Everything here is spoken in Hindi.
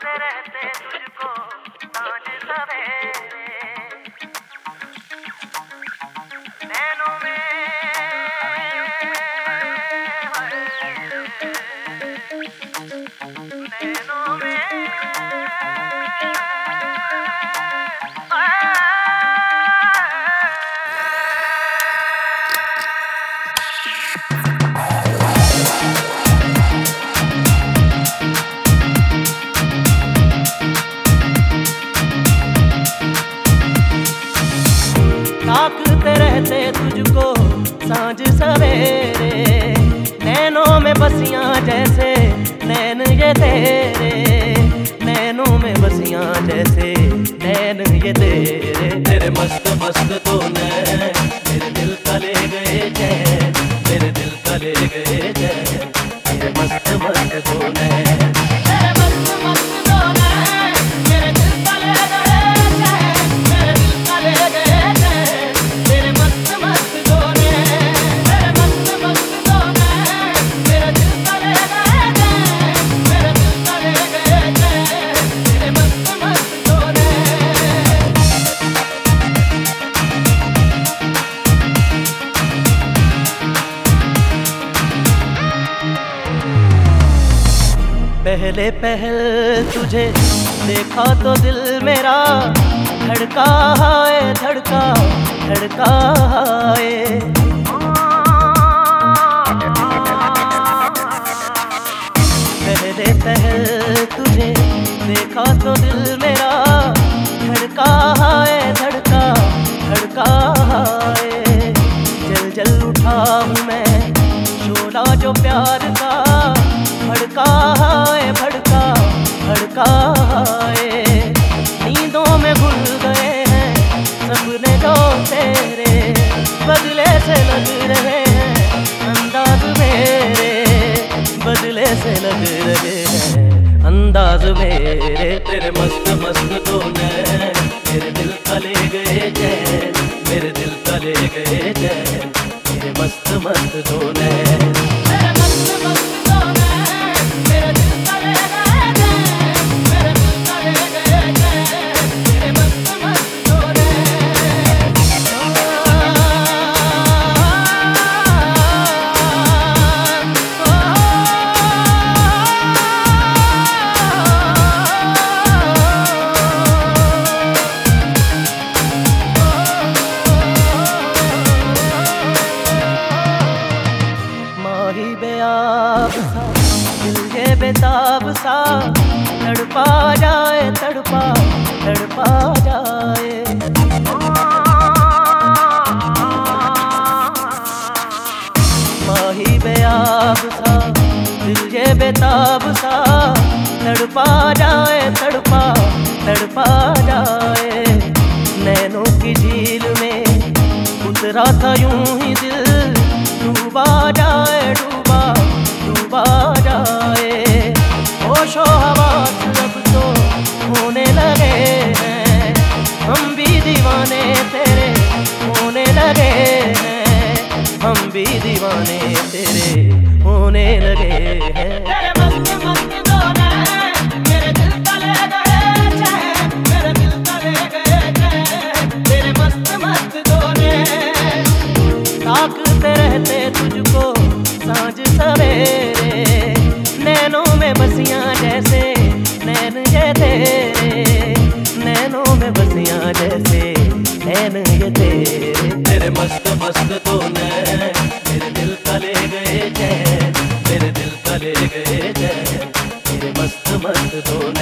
ताकते रहते तुझको सांझ सवेरे नैनों में नैनों में ताकते रहते तुझको सांझ सवेरे नैनों में बसियां जैसे नैन ये तेरे नैनों में बसियां जैसे नैन ये तेरे तेरे मस्त मस्त तो नैन मेरे दिल का ले गए चैन मेरे दिल का ले गए चैन तेरे मस्त मस्त तो नैन पहले पहल तुझे देखा तो दिल मेरा धड़का है धड़का धड़का है पहले पहल तुझे देखा तो दिल मेरा धड़का है धड़का धड़का है जल जल उठा हूँ मैं शोला जो प्यार का भड़का है भड़का भड़का है नींदों में भूल गए हैं सपने जो तेरे बदले से लग रहे हैं अंदाज मेरे बदले से लग रहे हैं अंदाज मेरे तेरे मस्त मस्त तो नैन मेरे दिल का ले गए चैन मेरे दिल का ले गए चैन तेरे मस्त मस्त तो नैन दिल ये बेताब सा तड़पा जाए तड़पा तड़पा जाए माही बेआब सा दिल ये बेताब सा तड़पा जाए तड़पा तड़पा जाए नैनों की झील में उतरा था यूं ही दिल डूबा जाए डूबा डूबा जाए होशो हवास अब तो होने लगे हैं हम भी दीवाने तेरे होने लगे हैं हम भी दीवाने तेरे होने लगे हैं तेरे मस्त मस्त तो नैन मेरे दिल का ले गए चैन मेरे दिल का ले गए चैन तेरे मस्त मस्त तो नैन ताकते रहते तुझको सांझ सवेरे नैनों में बसियां जैसे नैन ये तेरे नैनों में बसियां जैसे नैन ये तेरे तेरे मस्त मस्त तो नैन मेरे दिल का ले गए चैन मेरे दिल का ले गए चैन तेरे मस्त मस्त तो